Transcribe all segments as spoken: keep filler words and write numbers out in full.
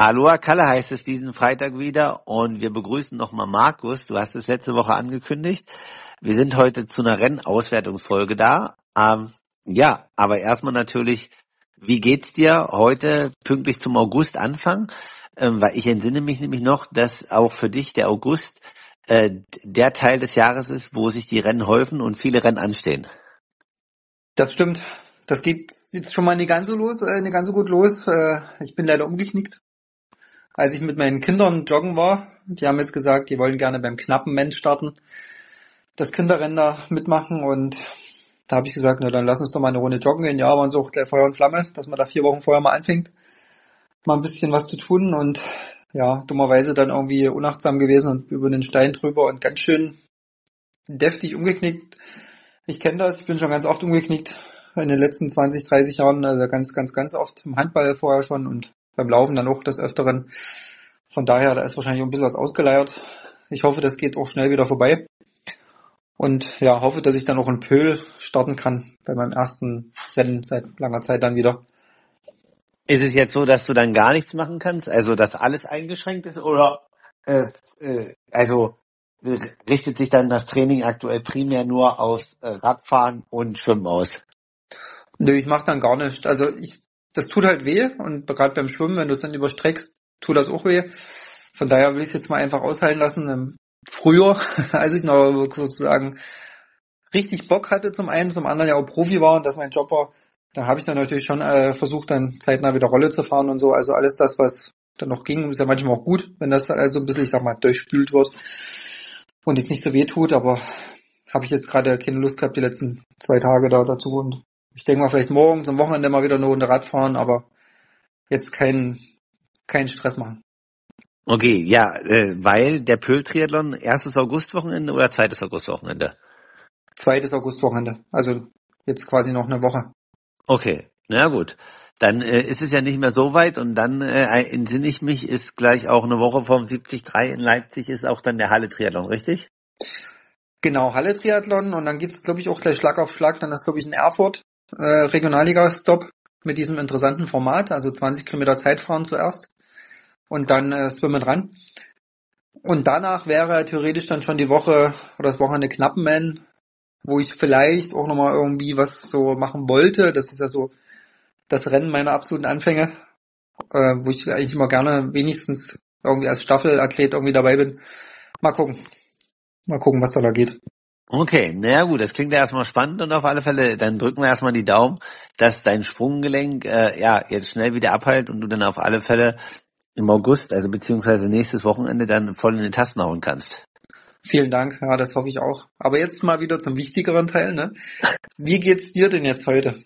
Aloha Kalle heißt es diesen Freitag wieder und wir begrüßen nochmal Markus. Du hast es letzte Woche angekündigt. Wir sind heute zu einer Rennauswertungsfolge da. Ähm, ja, aber erstmal natürlich, wie geht's dir heute pünktlich zum August-Anfang? Ähm, weil ich entsinne mich nämlich noch, dass auch für dich der August äh, der Teil des Jahres ist, wo sich die Rennen häufen und viele Rennen anstehen. Das stimmt. Das geht jetzt schon mal nicht ganz so los, äh, nicht ganz so gut los. Äh, ich bin leider umgeknickt. Als ich mit meinen Kindern joggen war, die haben jetzt gesagt, die wollen gerne beim knappen Mensch starten, das Kinderrennen da mitmachen und da habe ich gesagt, na dann lass uns doch mal eine Runde joggen gehen. Ja, waren so gleich Feuer und Flamme, dass man da vier Wochen vorher mal anfängt, mal ein bisschen was zu tun und ja, dummerweise dann irgendwie unachtsam gewesen und über den Stein drüber und ganz schön deftig umgeknickt. Ich kenne das, ich bin schon ganz oft umgeknickt in den letzten zwanzig, dreißig Jahren, also ganz, ganz, ganz oft im Handball vorher schon und beim Laufen dann auch des Öfteren. Von daher, da ist wahrscheinlich auch ein bisschen was ausgeleiert. Ich hoffe, das geht auch schnell wieder vorbei. Und ja, hoffe, dass ich dann auch in Pöhl starten kann bei meinem ersten Rennen seit langer Zeit dann wieder. Ist es jetzt so, dass du dann gar nichts machen kannst? Also, dass alles eingeschränkt ist? Oder äh, äh, also richtet sich dann das Training aktuell primär nur aus äh, Radfahren und Schwimmen aus? Nö, ich mache dann gar nichts. Also ich, das tut halt weh und gerade beim Schwimmen, wenn du es dann überstreckst, tut das auch weh. Von daher will ich es jetzt mal einfach aushalten lassen. Früher, als ich noch sozusagen richtig Bock hatte zum einen, zum anderen ja auch Profi war und das mein Job war, dann habe ich dann natürlich schon äh, versucht, dann zeitnah wieder Rolle zu fahren und so. Also alles das, was dann noch ging, ist ja manchmal auch gut, wenn das dann also ein bisschen, ich sag mal, durchspült wird und jetzt nicht so weh tut, aber habe ich jetzt gerade keine Lust gehabt, die letzten zwei Tage da dazu und ich denke mal vielleicht morgen zum Wochenende mal wieder eine Runde Rad fahren, aber jetzt keinen keinen Stress machen. Okay, ja, äh, weil der Pöhl-Triathlon erstes Augustwochenende oder zweites Augustwochenende? Zweites Augustwochenende, also jetzt quasi noch eine Woche. Okay, na gut. Dann äh, ist es ja nicht mehr so weit und dann äh, entsinne ich mich, ist gleich auch eine Woche vom siebzig drei in Leipzig ist auch dann der Halle-Triathlon, richtig? Genau, Halle-Triathlon und dann gibt's glaube ich auch gleich Schlag auf Schlag, dann ist glaube ich in Erfurt äh, Regionalliga-Stop mit diesem interessanten Format, also zwanzig Kilometer Zeitfahren zuerst und dann äh, Swimmen dran. Und danach wäre theoretisch dann schon die Woche oder das Wochenende Knappenman, wo ich vielleicht auch nochmal irgendwie was so machen wollte. Das ist ja so das Rennen meiner absoluten Anfänge, äh, wo ich eigentlich immer gerne wenigstens irgendwie als Staffelathlet irgendwie dabei bin. Mal gucken. Mal gucken, was da da geht. Okay, naja gut, das klingt ja erstmal spannend und auf alle Fälle, dann drücken wir erstmal die Daumen, dass dein Sprunggelenk äh, ja jetzt schnell wieder abheilt und du dann auf alle Fälle im August, also beziehungsweise nächstes Wochenende dann voll in den Tasten hauen kannst. Vielen Dank, ja, das hoffe ich auch. Aber jetzt mal wieder zum wichtigeren Teil, ne? Wie geht's dir denn jetzt heute?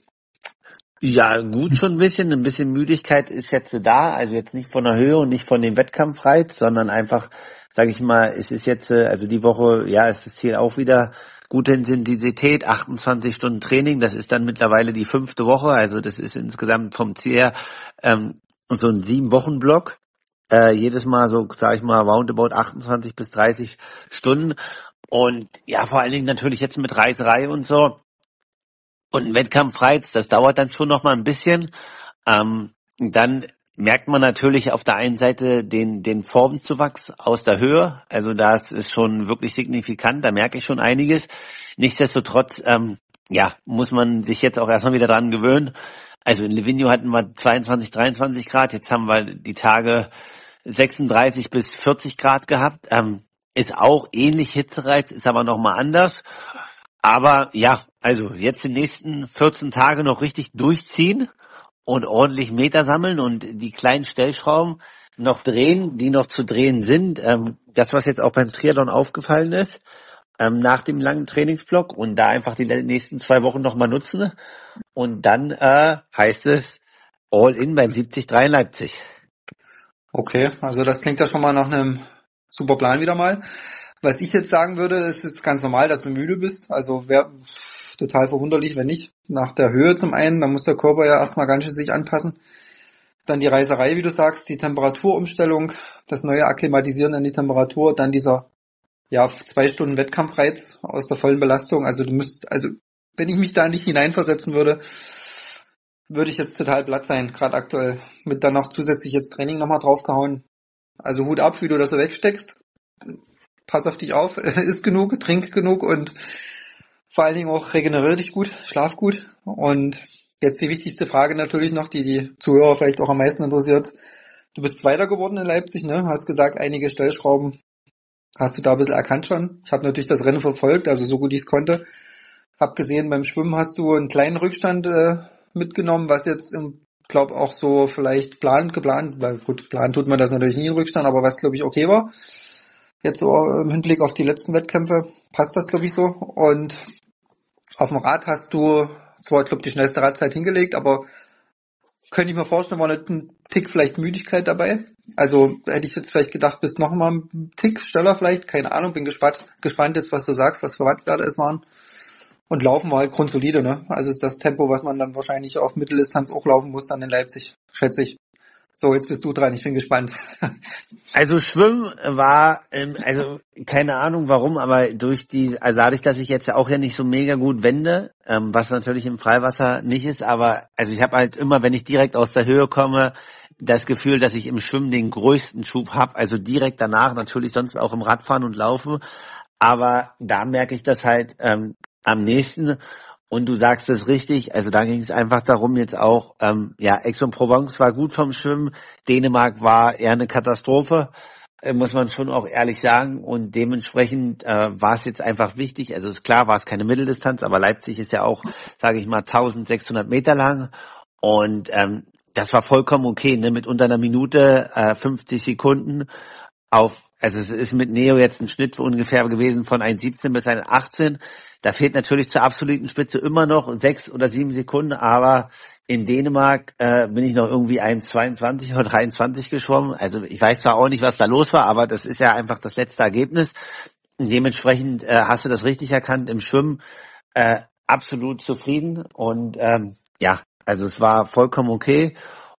Ja, gut schon ein bisschen. Ein bisschen Müdigkeit ist jetzt da. Also jetzt nicht von der Höhe und nicht von dem Wettkampfreiz, sondern einfach, sage ich mal, es ist jetzt, also die Woche, ja, es ist hier auch wieder gute Intensität, achtundzwanzig Stunden Training. Das ist dann mittlerweile die fünfte Woche. Also das ist insgesamt vom Ziel her ähm, so ein Sieben-Wochen-Block. Äh, jedes Mal so, sage ich mal, roundabout achtundzwanzig bis dreißig Stunden. Und ja, vor allen Dingen natürlich jetzt mit Reiserei und so. Und ein Wettkampfreiz, das dauert dann schon noch mal ein bisschen. Ähm, dann merkt man natürlich auf der einen Seite den den Formzuwachs aus der Höhe. Also das ist schon wirklich signifikant, da merke ich schon einiges. Nichtsdestotrotz, ähm, ja, muss man sich jetzt auch erstmal wieder dran gewöhnen. Also in Livigno hatten wir zweiundzwanzig, dreiundzwanzig Grad, jetzt haben wir die Tage sechsunddreißig bis vierzig Grad gehabt. Ähm, ist auch ähnlich Hitzereiz, ist aber nochmal anders. Aber ja, also jetzt die nächsten vierzehn Tage noch richtig durchziehen und ordentlich Meter sammeln und die kleinen Stellschrauben noch drehen, die noch zu drehen sind. Ähm, das, was jetzt auch beim Triathlon aufgefallen ist, ähm, nach dem langen Trainingsblock und da einfach die nächsten zwei Wochen nochmal nutzen. Und dann äh, heißt es all in beim siebzig drei in Leipzig. Okay, also das klingt ja schon mal nach einem super Plan wieder mal. Was ich jetzt sagen würde, ist jetzt ganz normal, dass du müde bist. Also wäre total verwunderlich, wenn nicht. Nach der Höhe zum einen, da muss der Körper ja erstmal ganz schön sich anpassen. Dann die Reiserei, wie du sagst, die Temperaturumstellung, das neue Akklimatisieren an die Temperatur, dann dieser ja zwei Stunden Wettkampfreiz aus der vollen Belastung. Also du müsst, also wenn ich mich da nicht hineinversetzen würde, würde ich jetzt total platt sein, gerade aktuell. Mit dann noch zusätzlich jetzt Training nochmal draufgehauen. Also Hut ab, wie du das so wegsteckst. Pass auf dich auf, isst genug, trink genug und vor allen Dingen auch regeneriere dich gut, schlaf gut. Und jetzt die wichtigste Frage natürlich noch, die die Zuhörer vielleicht auch am meisten interessiert. Du bist weiter geworden in Leipzig, ne? Hast gesagt, einige Stellschrauben hast du da ein bisschen erkannt schon. Ich habe natürlich das Rennen verfolgt, also so gut ich es konnte. Hab gesehen, beim Schwimmen hast du einen kleinen Rückstand äh, mitgenommen, was jetzt, ich glaube, auch so vielleicht plant, geplant, weil gut, planen tut man das natürlich nie in Rückstand, aber was, glaube ich, okay war. Jetzt so im Hinblick auf die letzten Wettkämpfe passt das, glaube ich, so. Und auf dem Rad hast du zwar, glaube ich, die schnellste Radzeit hingelegt, aber könnte ich mir vorstellen, war nicht ein Tick vielleicht Müdigkeit dabei. Also hätte ich jetzt vielleicht gedacht, bist noch mal ein Tick schneller vielleicht, keine Ahnung, bin gespannt, gespannt jetzt, was du sagst, was für Wattwerte es waren. Und laufen war halt grundsolide, ne? Also das Tempo, was man dann wahrscheinlich auf Mitteldistanz auch laufen muss, dann in Leipzig, schätze ich. So, jetzt bist du dran, ich bin gespannt. Also Schwimmen war, ähm, also keine Ahnung warum, aber durch die, also dadurch, dass ich jetzt auch ja nicht so mega gut wende, ähm, was natürlich im Freiwasser nicht ist, aber also ich habe halt immer, wenn ich direkt aus der Höhe komme, das Gefühl, dass ich im Schwimmen den größten Schub habe, also direkt danach, natürlich sonst auch im Radfahren und Laufen, aber da merke ich das halt ähm, am nächsten. Und du sagst es richtig, also da ging es einfach darum jetzt auch, ähm, ja, Aix-en-Provence war gut vom Schwimmen, Dänemark war eher eine Katastrophe, äh, muss man schon auch ehrlich sagen, und dementsprechend äh, war es jetzt einfach wichtig, also ist klar, war es keine Mitteldistanz, aber Leipzig ist ja auch, sage ich mal, eintausendsechshundert Meter lang und ähm, das war vollkommen okay, ne, mit unter einer Minute, äh, fünfzig Sekunden auf, also es ist mit Neo jetzt ein Schnitt ungefähr gewesen von eins siebzehn bis eins achtzehn. Da fehlt natürlich zur absoluten Spitze immer noch sechs oder sieben Sekunden, aber in Dänemark äh, bin ich noch irgendwie eins zweiundzwanzig oder dreiundzwanzig geschwommen. Also ich weiß zwar auch nicht, was da los war, aber das ist ja einfach das letzte Ergebnis. Und dementsprechend äh, hast du das richtig erkannt im Schwimmen. Äh, absolut zufrieden und ähm, ja, also es war vollkommen okay.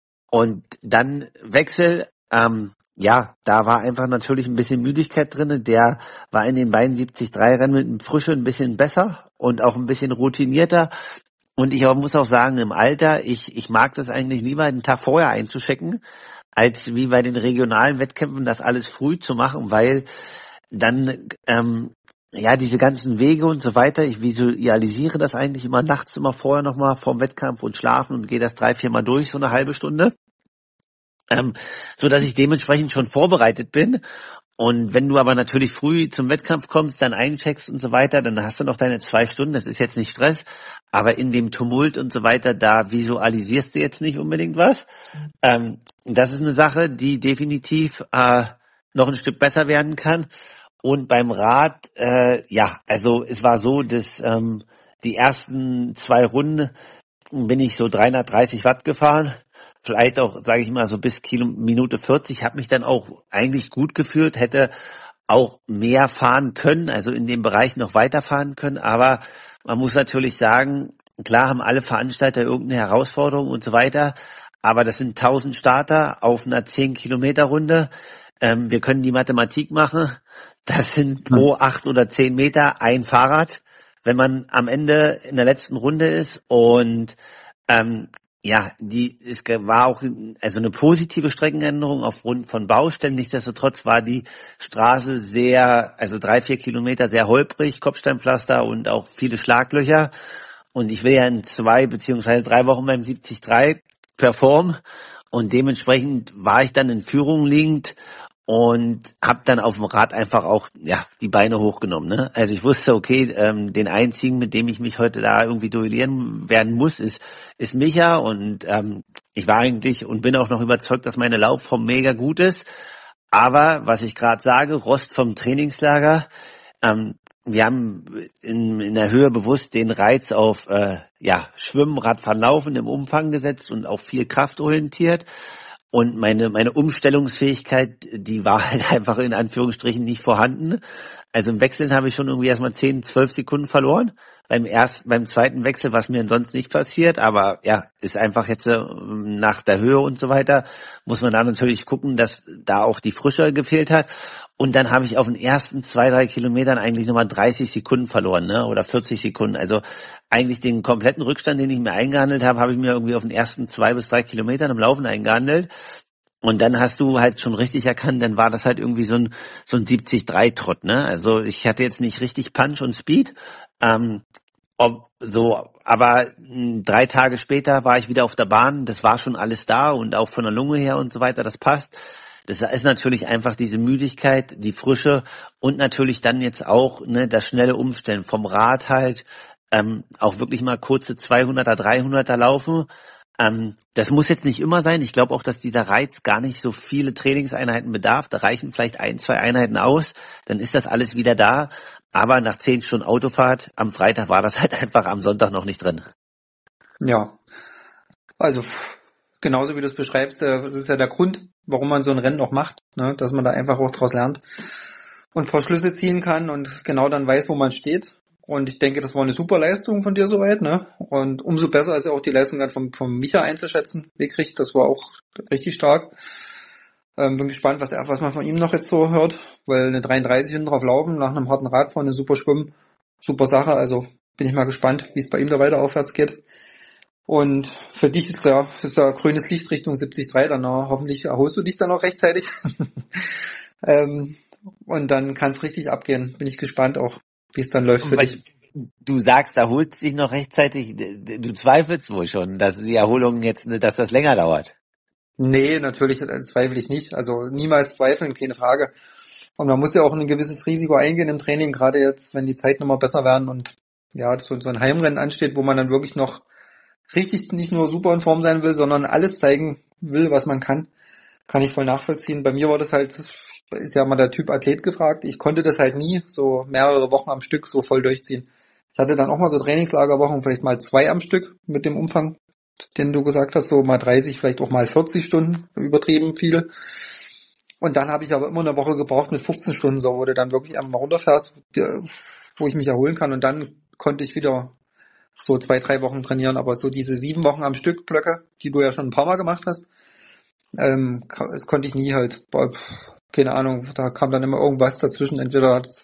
Und dann Wechsel, ähm, ja, da war einfach natürlich ein bisschen Müdigkeit drin. Der war in den beiden siebzig drei Rennen mit dem Frische ein bisschen besser und auch ein bisschen routinierter. Und ich auch, muss auch sagen, im Alter, ich, ich mag das eigentlich lieber, den Tag vorher einzuchecken, als wie bei den regionalen Wettkämpfen das alles früh zu machen, weil dann, ähm, ja, diese ganzen Wege und so weiter, ich visualisiere das eigentlich immer nachts immer vorher nochmal vorm Wettkampf und schlafen und gehe das drei, vier Mal durch, so eine halbe Stunde. Ähm, so dass ich dementsprechend schon vorbereitet bin. Und wenn du aber natürlich früh zum Wettkampf kommst, dann eincheckst und so weiter, dann hast du noch deine zwei Stunden, das ist jetzt nicht Stress, aber in dem Tumult und so weiter, da visualisierst du jetzt nicht unbedingt was. Ähm, das ist eine Sache, die definitiv äh, noch ein Stück besser werden kann. Und beim Rad, äh, ja, also es war so, dass ähm, die ersten zwei Runden bin ich so dreihundertdreißig Watt gefahren. Vielleicht auch, sage ich mal, so bis Kilo, Minute vierzig, habe mich dann auch eigentlich gut gefühlt, hätte auch mehr fahren können, also in dem Bereich noch weiterfahren können, aber man muss natürlich sagen, klar haben alle Veranstalter irgendeine Herausforderung und so weiter, aber das sind tausend Starter auf einer zehn Kilometer Runde, ähm, wir können die Mathematik machen, das sind pro acht oder zehn Meter ein Fahrrad, wenn man am Ende in der letzten Runde ist und ähm, ja, die es war auch also eine positive Streckenänderung aufgrund von Baustellen. Nichtsdestotrotz war die Straße sehr, also drei, vier Kilometer sehr holprig, Kopfsteinpflaster und auch viele Schlaglöcher. Und ich will ja in zwei beziehungsweise drei Wochen beim siebzig drei performen. Und dementsprechend war ich dann in Führung liegend und habe dann auf dem Rad einfach auch ja die Beine hochgenommen. Ne? Also ich wusste, okay, ähm, den einzigen, mit dem ich mich heute da irgendwie duellieren werden muss, ist ist Micha und ähm, ich war eigentlich und bin auch noch überzeugt, dass meine Laufform mega gut ist. Aber was ich gerade sage, Rost vom Trainingslager, ähm, wir haben in, in der Höhe bewusst den Reiz auf äh, ja Schwimmen, Radfahren, Laufen im Umfang gesetzt und auch viel kraftorientiert. Und meine meine Umstellungsfähigkeit, die war halt einfach in Anführungsstrichen nicht vorhanden. Also im Wechseln habe ich schon irgendwie erstmal zehn, zwölf Sekunden verloren. Beim ersten, beim zweiten Wechsel, was mir sonst nicht passiert. Aber ja, ist einfach jetzt äh, nach der Höhe und so weiter, muss man da natürlich gucken, dass da auch die Frische gefehlt hat. Und dann habe ich auf den ersten zwei, drei Kilometern eigentlich nochmal dreißig Sekunden verloren, ne? Oder vierzig Sekunden. Also eigentlich den kompletten Rückstand, den ich mir eingehandelt habe, habe ich mir irgendwie auf den ersten zwei bis drei Kilometern im Laufen eingehandelt. Und dann hast du halt schon richtig erkannt, dann war das halt irgendwie so ein so ein siebzig drei Trott, ne? Also ich hatte jetzt nicht richtig Punch und Speed, ähm, ob, so, aber mh, drei Tage später war ich wieder auf der Bahn, das war schon alles da und auch von der Lunge her und so weiter, das passt. Das ist natürlich einfach diese Müdigkeit, die Frische und natürlich dann jetzt auch ne, das schnelle Umstellen vom Rad halt, ähm, auch wirklich mal kurze zweihunderter, dreihunderter laufen. Ähm, das muss jetzt nicht immer sein. Ich glaube auch, dass dieser Reiz gar nicht so viele Trainingseinheiten bedarf. Da reichen vielleicht ein, zwei Einheiten aus, dann ist das alles wieder da. Aber nach zehn Stunden Autofahrt am Freitag war das halt einfach am Sonntag noch nicht drin. Ja, also genauso wie du es beschreibst, äh, das ist ja der Grund, warum man so ein Rennen auch macht, ne? Dass man da einfach auch draus lernt und ein paar Schlüsse ziehen kann und genau dann weiß, wo man steht. Und ich denke, das war eine super Leistung von dir soweit, ne? Und umso besser ist ja auch die Leistung dann vom, vom Micha einzuschätzen, Wegrich, das war auch richtig stark. Ähm, bin gespannt, was, der, was man von ihm noch jetzt so hört, weil eine dreiunddreißig hinten drauf laufen, nach einem harten Radfahren, eine super Schwimmen, super Sache, also bin ich mal gespannt, wie es bei ihm da weiter aufwärts geht. Und für dich ist ja, ist ja grünes Licht Richtung siebzig drei, dann äh, hoffentlich erholst du dich dann auch rechtzeitig. ähm, und dann kann es richtig abgehen, bin ich gespannt auch, wie es dann läuft für Weil dich. du sagst, erholst dich noch rechtzeitig, du zweifelst wohl schon, dass die Erholung jetzt, dass das länger dauert. Nee, natürlich äh, zweifle ich nicht. Also niemals zweifeln, keine Frage. Und man muss ja auch ein gewisses Risiko eingehen im Training, gerade jetzt, wenn die Zeiten immer besser werden und ja, so, so ein Heimrennen ansteht, wo man dann wirklich noch richtig nicht nur super in Form sein will, sondern alles zeigen will, was man kann, kann ich voll nachvollziehen. Bei mir war das halt, ist ja mal der Typ Athlet gefragt. Ich konnte das halt nie so mehrere Wochen am Stück so voll durchziehen. Ich hatte dann auch mal so Trainingslagerwochen, vielleicht mal zwei am Stück mit dem Umfang, den du gesagt hast, so mal dreißig, vielleicht auch mal vierzig Stunden, übertrieben viel. Und dann habe ich aber immer eine Woche gebraucht mit fünfzehn Stunden, so wo du dann wirklich einfach mal runterfährst, wo ich mich erholen kann. Und dann konnte ich wieder so zwei, drei Wochen trainieren. Aber so diese sieben Wochen am Stück Blöcke, die du ja schon ein paar Mal gemacht hast, ähm, das konnte ich nie halt. Boah, keine Ahnung, da kam dann immer irgendwas dazwischen. Entweder hat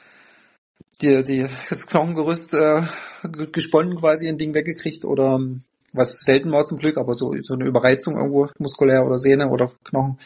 die, die, das Knochengerüst äh, gesponnen quasi, ein Ding weggekriegt oder was selten war zum Glück, aber so, so eine Überreizung irgendwo muskulär oder Sehne oder Knochen.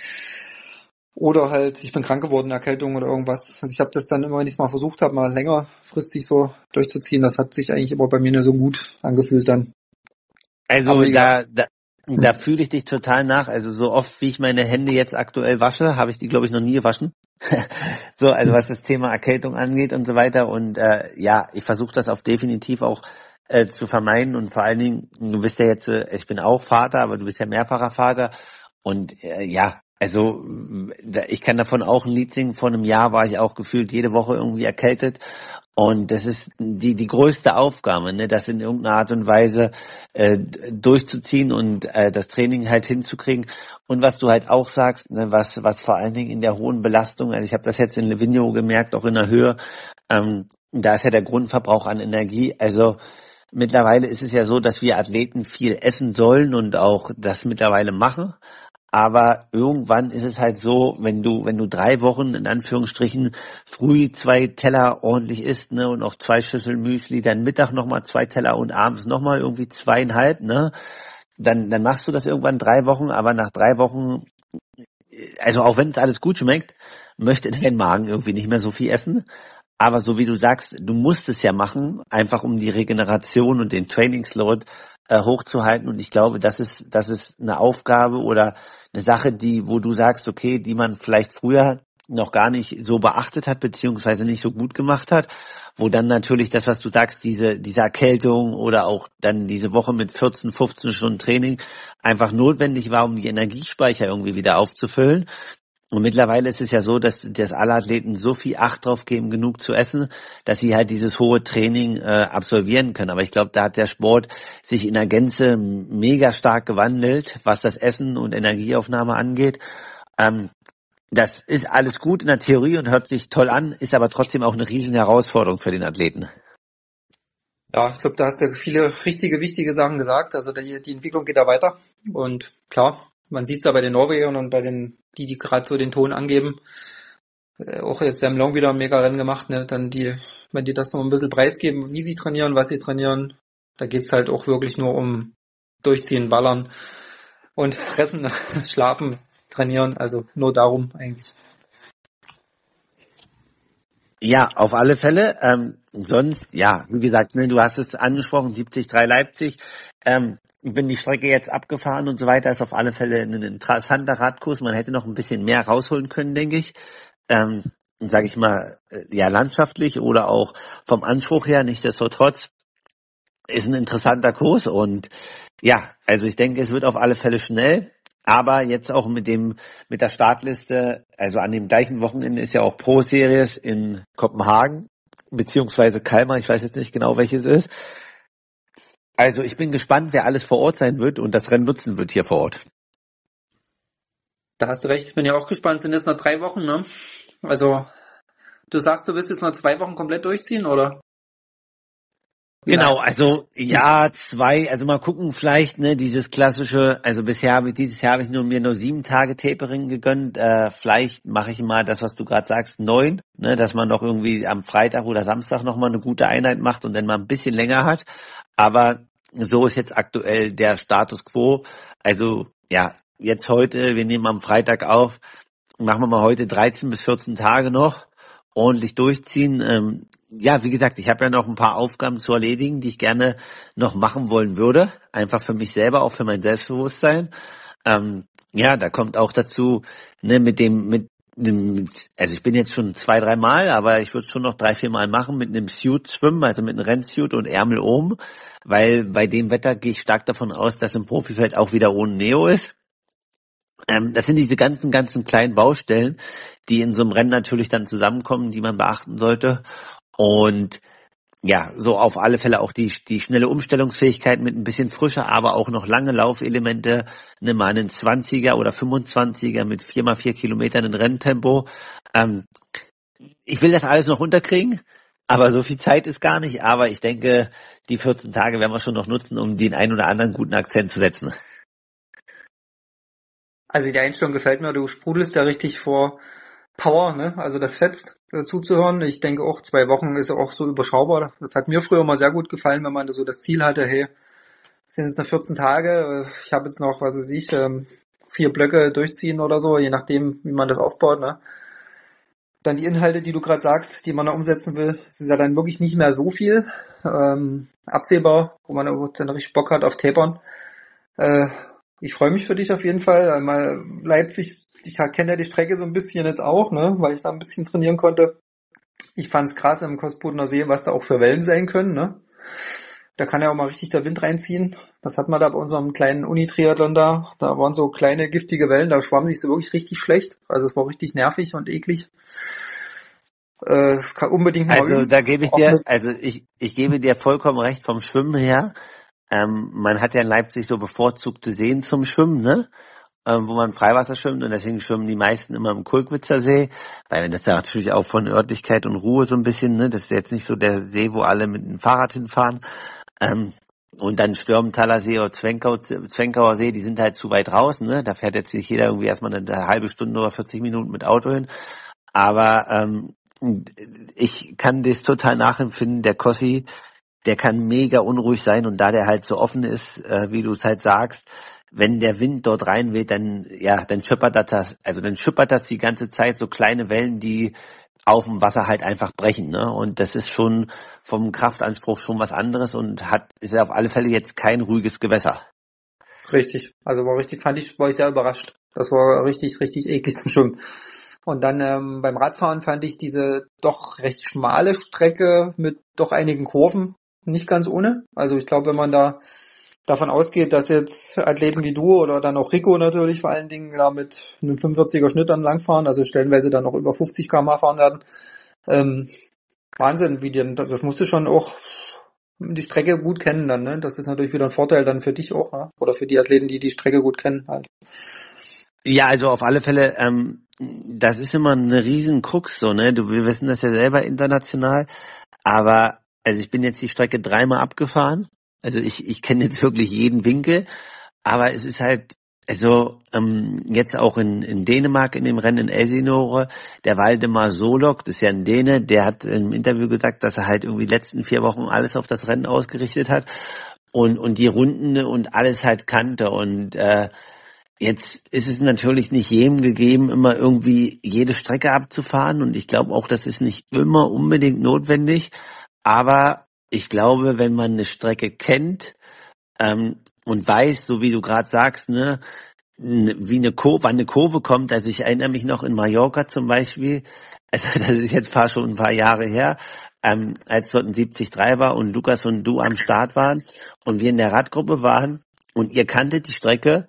Oder halt, ich bin krank geworden, Erkältung oder irgendwas. Also ich habe das dann immer, wenn ich es mal versucht habe, mal längerfristig so durchzuziehen, das hat sich eigentlich immer bei mir nicht so gut angefühlt dann. Also da, da, da fühle ich dich total nach. Also so oft, wie ich meine Hände jetzt aktuell wasche, habe ich die, glaube ich, noch nie gewaschen. So, also was das Thema Erkältung angeht und so weiter. Und äh, ja, ich versuche das auch definitiv auch äh, zu vermeiden. Und vor allen Dingen, du bist ja jetzt, äh, ich bin auch Vater, aber du bist ja mehrfacher Vater. Und äh, ja, also ich kann davon auch ein Lied singen. Vor einem Jahr war ich auch gefühlt jede Woche irgendwie erkältet. Und das ist die die größte Aufgabe, ne, das in irgendeiner Art und Weise äh, durchzuziehen und äh, das Training halt hinzukriegen. Und was du halt auch sagst, ne, was was vor allen Dingen in der hohen Belastung, also ich habe das jetzt in Livigno gemerkt, auch in der Höhe, ähm, da ist ja der Grundverbrauch an Energie. Also mittlerweile ist es ja so, dass wir Athleten viel essen sollen und auch das mittlerweile machen. Aber irgendwann ist es halt so, wenn du, wenn du drei Wochen in Anführungsstrichen früh zwei Teller ordentlich isst, ne, und auch zwei Schüssel Müsli, dann Mittag nochmal zwei Teller und abends nochmal irgendwie zweieinhalb, ne, dann, dann machst du das irgendwann drei Wochen, aber nach drei Wochen, also auch wenn es alles gut schmeckt, möchte dein Magen irgendwie nicht mehr so viel essen. Aber so wie du sagst, du musst es ja machen, einfach um die Regeneration und den Trainingsload äh, hochzuhalten. Und ich glaube, das ist, das ist eine Aufgabe oder eine Sache, die, wo du sagst, okay, die man vielleicht früher noch gar nicht so beachtet hat, beziehungsweise nicht so gut gemacht hat, wo dann natürlich das, was du sagst, diese, diese Erkältung oder auch dann diese Woche mit vierzehn, fünfzehn Stunden Training einfach notwendig war, um die Energiespeicher irgendwie wieder aufzufüllen. Und mittlerweile ist es ja so, dass, dass alle Athleten so viel Acht drauf geben, genug zu essen, dass sie halt dieses hohe Training äh, absolvieren können. Aber ich glaube, da hat der Sport sich in der Gänze mega stark gewandelt, was das Essen und Energieaufnahme angeht. Ähm, das ist alles gut in der Theorie und hört sich toll an, ist aber trotzdem auch eine riesen Herausforderung für den Athleten. Ja, ich glaube, da hast du viele richtige, wichtige Sachen gesagt. Also die, die Entwicklung geht da weiter. Und klar, man sieht es ja bei den Norwegern und bei den, die, die gerade so den Ton angeben. äh, auch jetzt Sam Long wieder ein mega Rennen gemacht, ne? Dann die, wenn die das noch ein bisschen preisgeben, wie sie trainieren, was sie trainieren, da geht's halt auch wirklich nur um Durchziehen, Ballern und Fressen, Schlafen, Trainieren, also nur darum eigentlich. Ja, auf alle Fälle. Ähm, sonst, ja, wie gesagt, ne, du hast es angesprochen, siebzig drei Leipzig. Ähm, ich bin die Strecke jetzt abgefahren und so weiter. Ist auf alle Fälle ein interessanter Radkurs. Man hätte noch ein bisschen mehr rausholen können, denke ich. Ähm, sage ich mal, äh, ja, landschaftlich oder auch vom Anspruch her. Nichtsdestotrotz ist ein interessanter Kurs und ja, also ich denke, es wird auf alle Fälle schnell. Aber jetzt auch mit dem, mit der Startliste, also an dem gleichen Wochenende ist ja auch Pro Series in Kopenhagen, beziehungsweise Kalmar, ich weiß jetzt nicht genau welches ist. Also ich bin gespannt, wer alles vor Ort sein wird und das Rennen nutzen wird hier vor Ort. Da hast du recht, ich bin ja auch gespannt, sind jetzt noch drei Wochen, ne? Also, du sagst, du willst jetzt noch zwei Wochen komplett durchziehen, oder? Genau, also ja, zwei, also mal gucken, vielleicht, ne, dieses klassische, also bisher habe ich, dieses Jahr habe ich nur mir nur sieben Tage Tapering gegönnt, äh, vielleicht mache ich mal das, was du gerade sagst, neun, ne, dass man noch irgendwie am Freitag oder Samstag nochmal eine gute Einheit macht und dann mal ein bisschen länger hat, aber so ist jetzt aktuell der Status quo, also ja, jetzt heute, wir nehmen am Freitag auf, machen wir mal heute dreizehn bis vierzehn Tage noch, ordentlich durchziehen, ähm, ja, wie gesagt, ich habe ja noch ein paar Aufgaben zu erledigen, die ich gerne noch machen wollen würde. Einfach für mich selber, auch für mein Selbstbewusstsein. Ähm, ja, da kommt auch dazu, ne, mit dem, mit dem, also ich bin jetzt schon zwei, drei Mal, aber ich würde schon noch drei, vier Mal machen, mit einem Suit schwimmen, also mit einem Rennsuit und Ärmel oben, weil bei dem Wetter gehe ich stark davon aus, dass im Profifeld auch wieder ohne Neo ist. Ähm, das sind diese ganzen, ganzen kleinen Baustellen, die in so einem Rennen natürlich dann zusammenkommen, die man beachten sollte. Und ja, so auf alle Fälle auch die die schnelle Umstellungsfähigkeit mit ein bisschen frischer, aber auch noch lange Laufelemente, nimm mal einen zwanziger oder fünfundzwanziger mit vier mal vier Kilometern in Renntempo. Ähm, ich will das alles noch unterkriegen, aber so viel Zeit ist gar nicht. Aber ich denke, die vierzehn Tage werden wir schon noch nutzen, um den einen oder anderen guten Akzent zu setzen. Also die Einstellung gefällt mir, du sprudelst da richtig vor Power, ne? Also das Fett äh, zuzuhören. Ich denke auch, zwei Wochen ist auch so überschaubar. Das hat mir früher mal sehr gut gefallen, wenn man so das Ziel hatte, hey, es sind jetzt noch vierzehn Tage, äh, ich habe jetzt noch, was weiß ich, ähm, vier Blöcke durchziehen oder so, je nachdem, wie man das aufbaut, ne? Dann die Inhalte, die du gerade sagst, die man da umsetzen will, es ist ja dann wirklich nicht mehr so viel ähm, absehbar, wo man dann richtig Bock hat auf Tapern. Äh, ich freue mich für dich auf jeden Fall. Einmal Leipzig, ich kenne ja die Strecke so ein bisschen jetzt auch, ne, weil ich da ein bisschen trainieren konnte. Ich fand's krass im Kospudener See, was da auch für Wellen sein können, ne. Da kann ja auch mal richtig der Wind reinziehen. Das hat man da bei unserem kleinen Uni-Triathlon da. Da waren so kleine giftige Wellen, da schwamm sich so wirklich richtig schlecht. Also es war richtig nervig und eklig. Äh, kann unbedingt mal Also üben. da gebe ich dir, also ich, ich gebe dir vollkommen recht vom Schwimmen her. Ähm, man hat ja in Leipzig so bevorzugte Seen zum Schwimmen, ne? Ähm, wo man Freiwasser schwimmt und deswegen schwimmen die meisten immer im Kulkwitzer See, weil das ja natürlich auch von Örtlichkeit und Ruhe so ein bisschen, ne? Das ist jetzt nicht so der See, wo alle mit dem Fahrrad hinfahren. Ähm, und dann Stürmentaler See oder Zwenkau, Zwenkauer See, die sind halt zu weit draußen, ne? Da fährt jetzt nicht jeder irgendwie erstmal eine halbe Stunde oder vierzig Minuten mit Auto hin. Aber ähm, ich kann das total nachempfinden, der Kossi, der kann mega unruhig sein und da der halt so offen ist, äh, wie du es halt sagst, wenn der Wind dort reinweht, dann ja, dann schippert das, also dann schippert das die ganze Zeit so kleine Wellen, die auf dem Wasser halt einfach brechen, ne? Und das ist schon vom Kraftanspruch schon was anderes und hat ist auf alle Fälle jetzt kein ruhiges Gewässer. Richtig, also war richtig, fand ich, war ich sehr überrascht. Das war richtig, richtig eklig zum Schwimmen. Und dann ähm, beim Radfahren fand ich diese doch recht schmale Strecke mit doch einigen Kurven nicht ganz ohne. Also ich glaube, wenn man da davon ausgeht, dass jetzt Athleten wie du oder dann auch Rico natürlich vor allen Dingen da mit einem fünfundvierziger Schnitt dann langfahren, also stellenweise dann auch über fünfzig Kilometer pro Stunde fahren werden. Ähm, Wahnsinn, wie denn, das, das musst du schon auch die Strecke gut kennen dann, ne? Das ist natürlich wieder ein Vorteil dann für dich auch, ne? Oder für die Athleten, die die Strecke gut kennen halt. Ja, also auf alle Fälle, ähm, das ist immer eine riesen Krux, so, ne? Du, wir wissen das ja selber international, aber also ich bin jetzt die Strecke dreimal abgefahren, also ich ich kenne jetzt wirklich jeden Winkel, aber es ist halt, Also ähm, jetzt auch in, in Dänemark in dem Rennen in Elsinore, der Waldemar Solok, das ist ja ein Däne, der hat im Interview gesagt, dass er halt irgendwie die letzten vier Wochen alles auf das Rennen ausgerichtet hat und und die Runden und alles halt kannte. Und äh, jetzt ist es natürlich nicht jedem gegeben, immer irgendwie jede Strecke abzufahren. Und ich glaube auch, das ist nicht immer unbedingt notwendig. Aber ich glaube, wenn man eine Strecke kennt, ähm, und weiß, so wie du gerade sagst, ne, n- wie eine Kurve, wann eine Kurve kommt. Also ich erinnere mich noch in Mallorca zum Beispiel, also das ist jetzt paar schon ein paar Jahre her, ähm, als dort ein siebzig drei war und Lukas und du am Start waren und wir in der Radgruppe waren und ihr kanntet die Strecke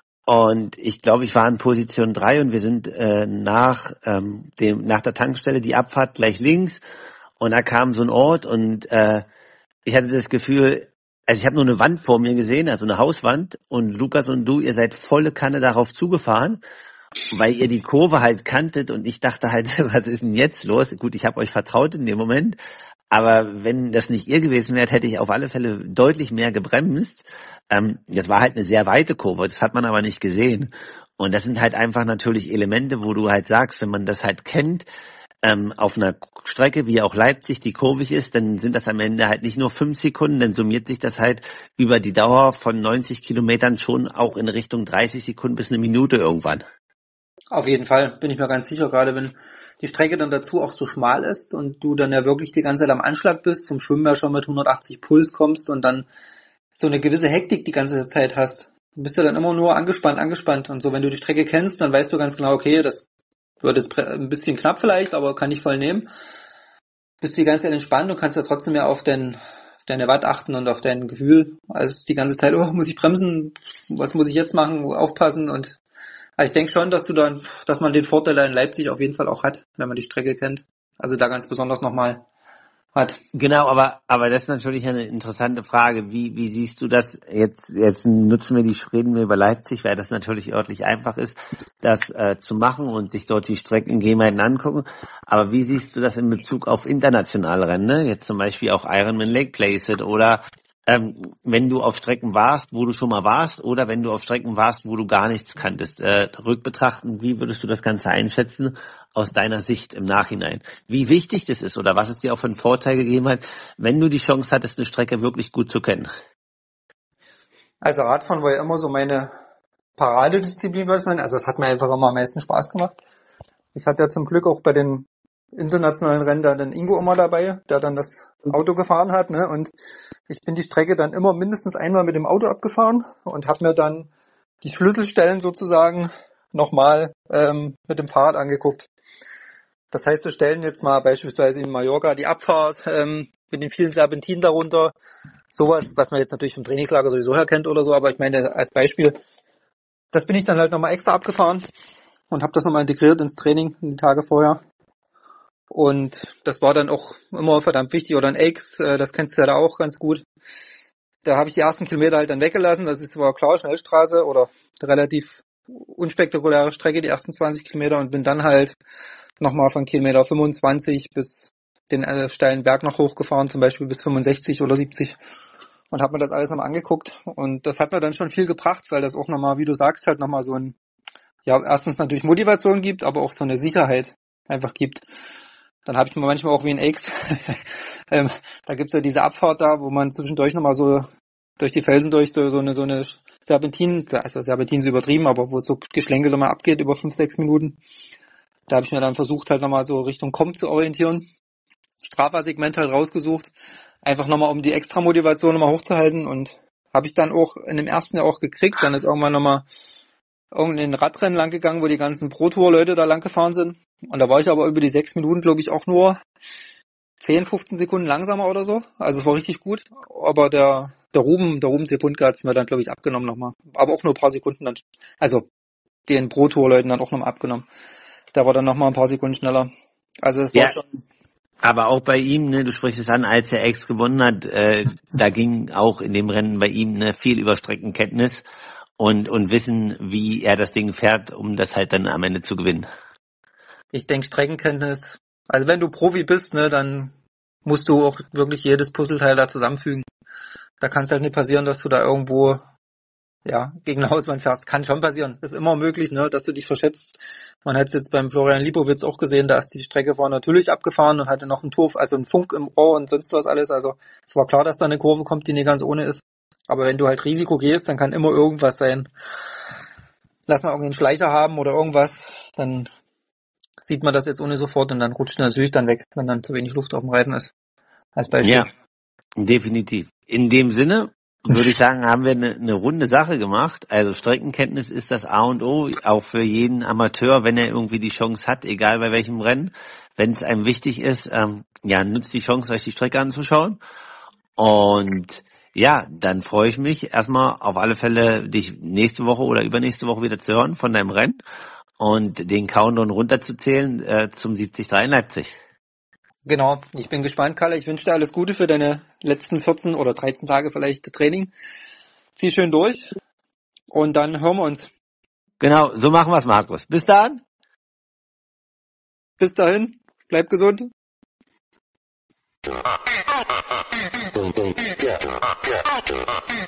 und ich glaube, ich war in Position drei und wir sind äh, nach ähm, dem nach der Tankstelle die Abfahrt gleich links und da kam so ein Ort und äh, ich hatte das Gefühl, also ich habe nur eine Wand vor mir gesehen, also eine Hauswand und Lukas und du, ihr seid volle Kanne darauf zugefahren, weil ihr die Kurve halt kanntet und ich dachte halt, was ist denn jetzt los? Gut, ich habe euch vertraut in dem Moment, aber wenn das nicht ihr gewesen wärt, hätte ich auf alle Fälle deutlich mehr gebremst. Ähm, das war halt eine sehr weite Kurve, das hat man aber nicht gesehen. Und das sind halt einfach natürlich Elemente, wo du halt sagst, wenn man das halt kennt, ähm, auf einer Strecke wie auch Leipzig, die kurvig ist, dann sind das am Ende halt nicht nur fünf Sekunden, dann summiert sich das halt über die Dauer von neunzig Kilometern schon auch in Richtung dreißig Sekunden bis eine Minute irgendwann. Auf jeden Fall, bin ich mir ganz sicher, gerade wenn die Strecke dann dazu auch so schmal ist und du dann ja wirklich die ganze Zeit am Anschlag bist, vom Schwimmen ja schon mit hundertachtzig Puls kommst und dann so eine gewisse Hektik die ganze Zeit hast. Du bist ja dann immer nur angespannt, angespannt und so, wenn du die Strecke kennst, dann weißt du ganz genau, okay, das wird jetzt ein bisschen knapp vielleicht, aber kann ich voll nehmen. Bist du die ganze Zeit entspannt und kannst ja trotzdem ja auf, dein, auf deine Watt achten und auf dein Gefühl. Also die ganze Zeit, oh, muss ich bremsen, was muss ich jetzt machen, aufpassen und also ich denke schon, dass du dann, dass man den Vorteil in Leipzig auf jeden Fall auch hat, wenn man die Strecke kennt. Also da ganz besonders nochmal hat. Genau, aber aber das ist natürlich eine interessante Frage. Wie wie siehst du das jetzt? Jetzt nutzen wir die, reden wir über Leipzig, weil das natürlich örtlich einfach ist, das äh, zu machen und sich dort die Streckengegebenheiten angucken. Aber wie siehst du das in Bezug auf internationale Rennen? Ne? Jetzt zum Beispiel auch Ironman Lake Placid oder ähm, wenn du auf Strecken warst, wo du schon mal warst, oder wenn du auf Strecken warst, wo du gar nichts kanntest. Äh, rückbetrachten, wie würdest du das Ganze einschätzen aus deiner Sicht im Nachhinein? Wie wichtig das ist oder was es dir auch für einen Vorteil gegeben hat, wenn du die Chance hattest, eine Strecke wirklich gut zu kennen? Also Radfahren war ja immer so meine Paradedisziplin, was man, also es hat mir einfach immer am meisten Spaß gemacht. Ich hatte ja zum Glück auch bei den internationalen Rennen da den Ingo immer dabei, der dann das Auto gefahren hat, ne? Und ich bin die Strecke dann immer mindestens einmal mit dem Auto abgefahren und habe mir dann die Schlüsselstellen sozusagen nochmal ähm, mit dem Fahrrad angeguckt. Das heißt, wir stellen jetzt mal beispielsweise in Mallorca die Abfahrt ähm, mit den vielen Serpentinen darunter. Sowas, was man jetzt natürlich vom Trainingslager sowieso her kennt oder so, aber ich meine als Beispiel, das bin ich dann halt nochmal extra abgefahren und habe das nochmal integriert ins Training in die Tage vorher. Und das war dann auch immer verdammt wichtig. Oder ein Aix, äh, das kennst du ja da auch ganz gut. Da habe ich die ersten Kilometer halt dann weggelassen. Das ist war klar, Schnellstraße oder relativ unspektakuläre Strecke, die ersten zwanzig Kilometer und bin dann halt nochmal von Kilometer fünfundzwanzig bis den äh, steilen Berg noch hochgefahren, zum Beispiel bis fünfundsechzig oder siebzig und habe mir das alles nochmal angeguckt und das hat mir dann schon viel gebracht, weil das auch nochmal, wie du sagst, halt nochmal so ein, ja, erstens natürlich Motivation gibt, aber auch so eine Sicherheit einfach gibt. Dann habe ich mir manchmal auch wie ein Aix, ähm, da gibt's ja diese Abfahrt da, wo man zwischendurch nochmal so durch die Felsen durch so, so eine so eine Serpentin, also Serpentin ist übertrieben, aber wo es so geschlängelt nochmal abgeht über fünf, sechs Minuten. Da habe ich mir dann versucht, halt nochmal so Richtung Kommt zu orientieren. Strava-Segment halt rausgesucht. Einfach nochmal, um die Extra-Motivation nochmal hochzuhalten. Und habe ich dann auch in dem ersten Jahr auch gekriegt. Dann ist irgendwann nochmal irgendein Radrennen lang gegangen, wo die ganzen Pro-Tour-Leute da lang gefahren sind. Und da war ich aber über die sechs Minuten, glaube ich, auch nur zehn, fünfzehn Sekunden langsamer oder so. Also es war richtig gut. Aber der der Ruben, der Ruben Sepuntka hat es mir dann, glaube ich, abgenommen nochmal. Aber auch nur ein paar Sekunden dann. Also den Pro-Tour-Leuten dann auch nochmal abgenommen. Da war dann nochmal ein paar Sekunden schneller. Also es war Ja, schon. aber auch bei ihm, ne, du sprichst es an, als er Aix gewonnen hat, äh, da ging auch in dem Rennen bei ihm ne, viel über Streckenkenntnis und und Wissen, wie er das Ding fährt, um das halt dann am Ende zu gewinnen. Ich denke Streckenkenntnis. Also wenn du Profi bist, ne, dann musst du auch wirklich jedes Puzzleteil da zusammenfügen. Da kann es halt nicht passieren, dass du da irgendwo ja, gegen den Hausmann fährst. Kann schon passieren. Ist immer möglich, ne, dass du dich verschätzt. Man hat es jetzt beim Florian Lipowitz auch gesehen, da ist die Strecke war natürlich abgefahren und hatte noch einen Turf, also einen Funk im Rohr und sonst was alles. Also es war klar, dass da eine Kurve kommt, die nicht ganz ohne ist. Aber wenn du halt Risiko gehst, dann kann immer irgendwas sein. Lass mal irgendeinen Schleicher haben oder irgendwas, dann sieht man das jetzt ohne sofort und dann rutscht natürlich dann weg, wenn dann zu wenig Luft auf dem Reifen ist. Als Beispiel. Ja, definitiv. In dem Sinne würde ich sagen, haben wir eine, eine runde Sache gemacht. Also Streckenkenntnis ist das A und O, auch für jeden Amateur, wenn er irgendwie die Chance hat, egal bei welchem Rennen. Wenn es einem wichtig ist, ähm, ja, nutzt die Chance, euch die Strecke anzuschauen. Und ja, dann freue ich mich erstmal auf alle Fälle, dich nächste Woche oder übernächste Woche wieder zu hören von deinem Rennen und den Countdown runterzuzählen äh, zum siebzig drei in Leipzig. Genau, ich bin gespannt, Kalle. Ich wünsche dir alles Gute für deine letzten vierzehn oder dreizehn Tage vielleicht Training. Zieh schön durch und dann hören wir uns. Genau, so machen wir es, Markus. Bis dann. Bis dahin, bleib gesund. Yeah, yeah, yeah, yeah.